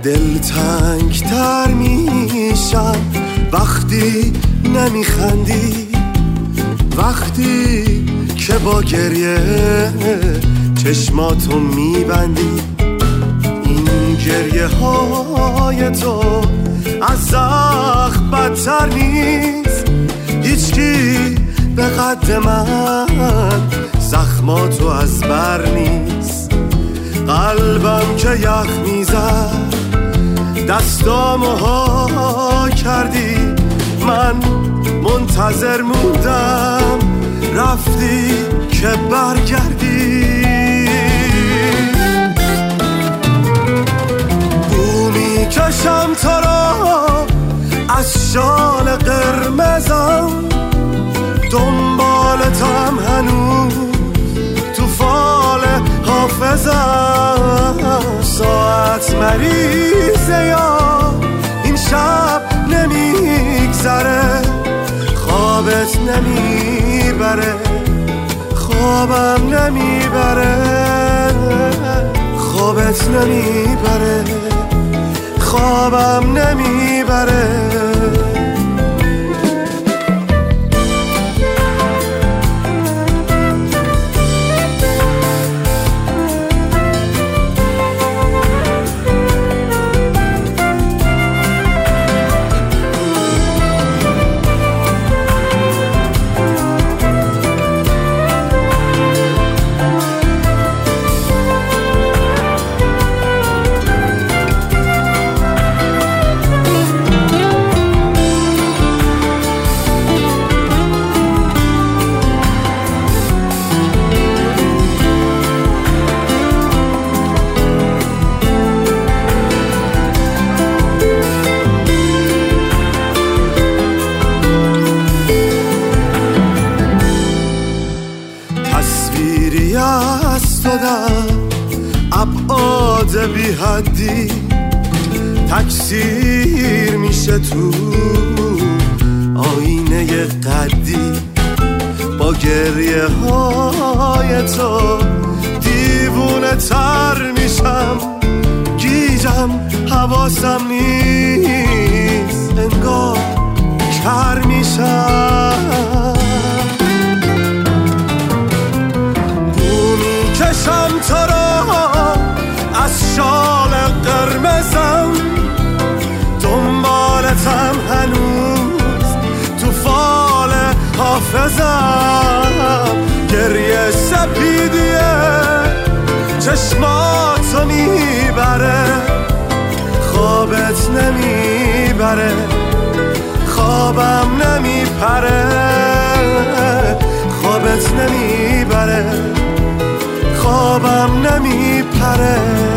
دلتنگ تر میشم وقتی نمیخندی، وقتی که با گریه چشماتو میبندی. این گریه های تو از زخم بدتر نیست، هیچکی به قد من زخماتو از بر نیست. قلبم که یخ میزد دستامو ها کردی، من منتظر موندم رفتی که برگردی. بو میکشم تو را از شال قرمزم، دنبالتم هنوز تو فال حافظم. ساعت مریضه یا این شب نمیگذره، خوابت نمیبره، خوابم نمیبره، خوابت نمیبره، خوابم نمیبره. تصویری از تو در ابعاد بی حدی تکثیر میشه تو آینه قدی. با گریه های تو دیوونه تر میشم، گیجم حواسم نیست، انگار کر میشم. کشم تو را از شال قرمزم، دنبالتم هنوز تو فال حافظم. گریه سپیدیه چشماتو میبره، خوابت نمیبره، خوابم نمیپره، خوابت نمیبره، خوابم نمیپره.